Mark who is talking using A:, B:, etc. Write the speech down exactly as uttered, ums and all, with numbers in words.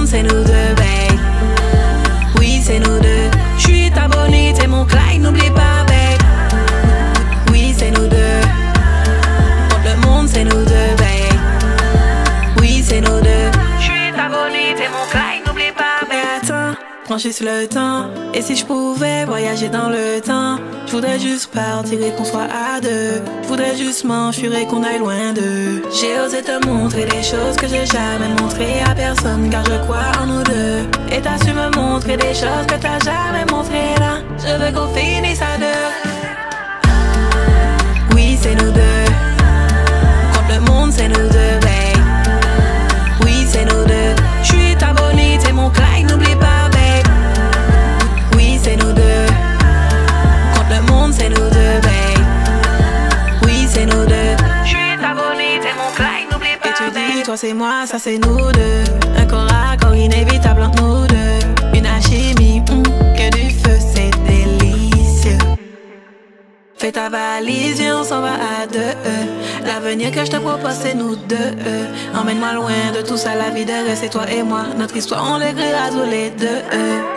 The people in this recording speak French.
A: c'est nous deux, babe. Oui, c'est nous deux. J'suis ta bonite et mon Clyde, n'oublie pas, babe. Oui, c'est nous deux. Contre le monde, c'est nous deux, babe. Oui, c'est nous deux. J'suis ta bonite et mon Clyde, n'oublie pas, babe. Mais attends, prends juste le temps. Et si je pouvais voyager dans le temps, je voudrais juste partir et qu'on soit à deux. Je voudrais juste m'enfuir et qu'on aille loin d'eux. J'ai osé te montrer des choses que j'ai jamais montrées à personne, car je crois en nous deux. Et t'as su me montrer des choses que t'as jamais montrées là. Je veux qu'on finisse à deux. Oui, c'est nous deux. Contre le monde, c'est nous deux, babe. Oui, c'est nous deux. J'suis ta bonite et mon Clyde, n'oublie pas, babe. Oui, c'est nous deux. Contre le monde, c'est nous deux, babe. Oui, c'est nous deux. J'suis ta bonite et mon Clyde, n'oublie pas, babe. Et tu dis, toi c'est moi, ça c'est nous deux. Un corps à corps inévitable entre nous deux. Une alchimie, mm, que du feu, c'est délicieux. Fais ta valise, viens, on s'en va à deux. L'avenir que je te propose, c'est nous deux. Emmène-moi loin de tout ça, la vie de rêve, c'est toi et moi. Notre histoire, on l'écrira tous les deux.